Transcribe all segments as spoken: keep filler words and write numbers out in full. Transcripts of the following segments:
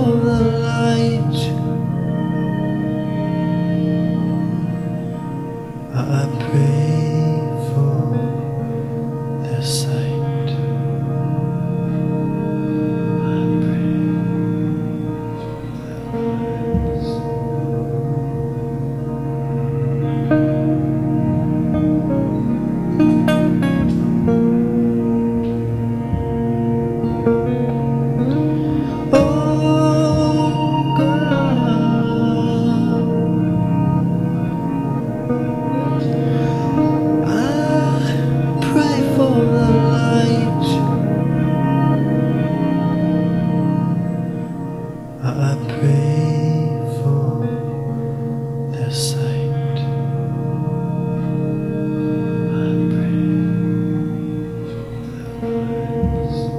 the light. I pray for the sight. I pray for the words. I pray for the sight. I pray for the words.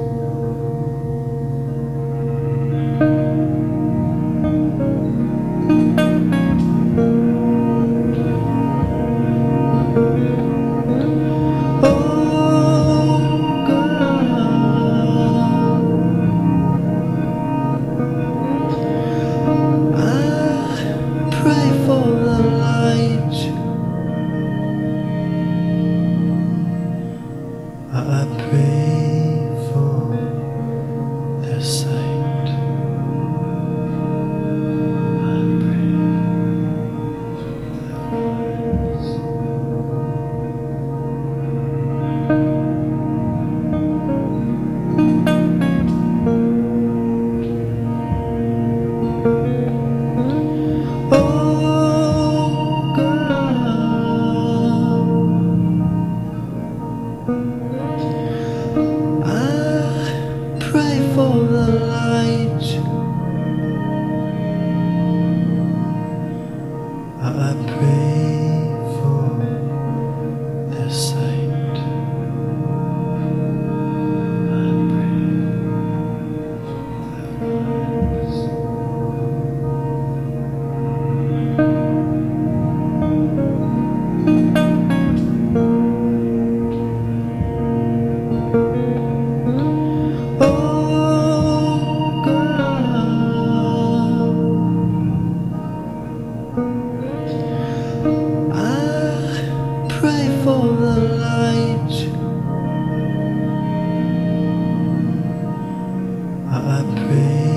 Oh God, pray for the light. I pray for the sight. I pray for the words. Oh God, I pray for the light. I pray for the sight. I pray for the words. Oh God, I pray for the light. I pray